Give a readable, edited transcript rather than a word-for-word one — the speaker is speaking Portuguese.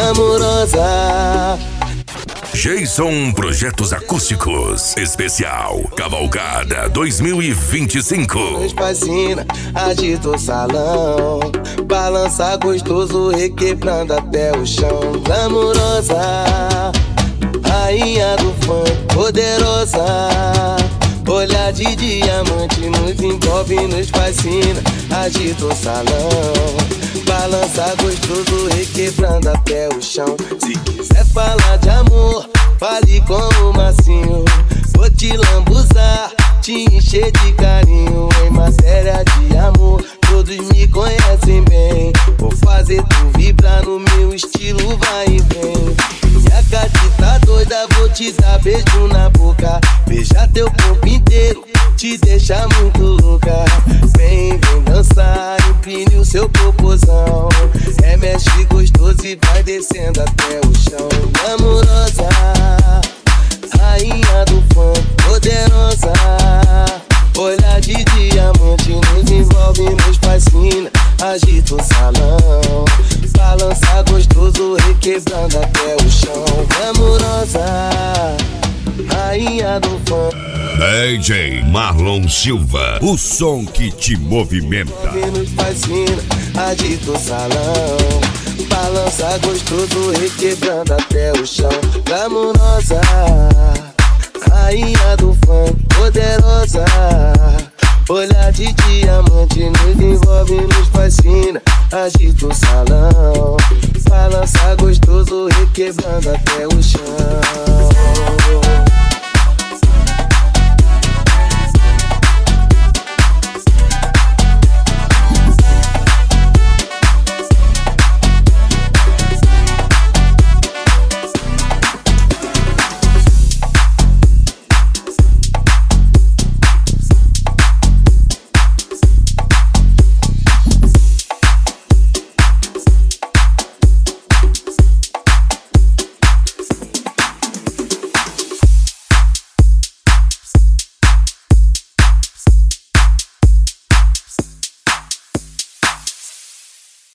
Amorosa. Jason Projetos Acústicos Especial Cavalgada 2025. Nos fascina, agita o salão, balança gostoso, requebrando até o chão. Amorosa, rainha do funk, poderosa, olhar de diamante, nos envolve, nos fascina, agita o salão, balança gostoso, requebrando até o chão. Se quiser falar de amor, fale com o Massinho, vou te lambuzar, te encher de carinho. Em matéria de amor, todos me conhecem bem, vou fazer tu vibrar no meu estilo, vai e vem. Minha gatita doida, vou te dar beijo na boca, beijar teu corpo inteiro, te deixar muito louca. Vem, vem dançar, empine o seu popozão, remexe gostoso e vai descendo até o chão. Amorosa, rainha do funk, poderosa, olhar de diamante, nos envolve, nos fascina, agita o salão, balança gostoso, requebrando até o chão. Amorosa, rainha do funk, DJ Marlon Silva, o som que te movimenta. nos fascina, agita o salão, balança gostoso, requebrando até o chão. Amorosa, rainha do funk, poderosa, olhar de diamante, nos envolve, nos fascina, agita o salão, balança gostoso, requebrando até o chão.